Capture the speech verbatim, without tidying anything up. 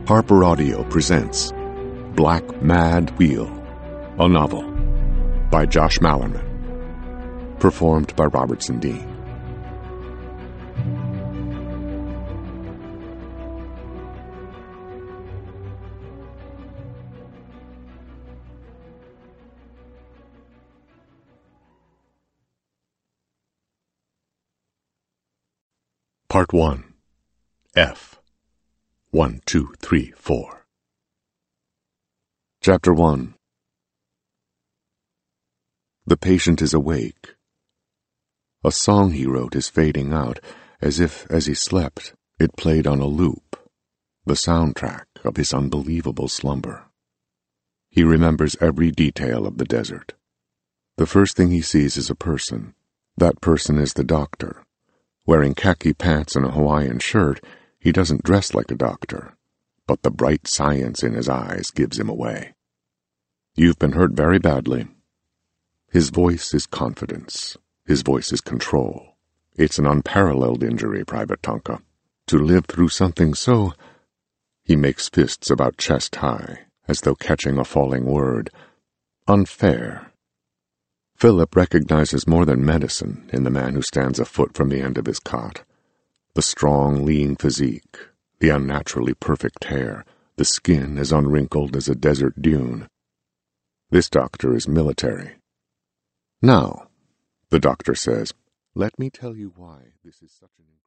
Harper Audio presents Black Mad Wheel, a novel by Josh Malerman, performed by Robertson Dean. Part one. F. One, two, three, four. Chapter one. The patient is awake. A song he wrote is fading out, as if, as he slept, it played on a loop, the soundtrack of his unbelievable slumber. He remembers every detail of the desert. The first thing he sees is a person. That person is the doctor. Wearing khaki pants and a Hawaiian shirt, he doesn't dress like a doctor, but the bright science in his eyes gives him away. You've been hurt very badly. His voice is confidence. His voice is control. It's an unparalleled injury, Private Tonka. To live through something so... He makes fists about chest high, as though catching a falling word. Unfair. Philip recognizes more than medicine in the man who stands a foot from the end of his cot. The strong, lean physique, the unnaturally perfect hair, the skin as unwrinkled as a desert dune. This doctor is military. Now, the doctor says, let me tell you why this is such an...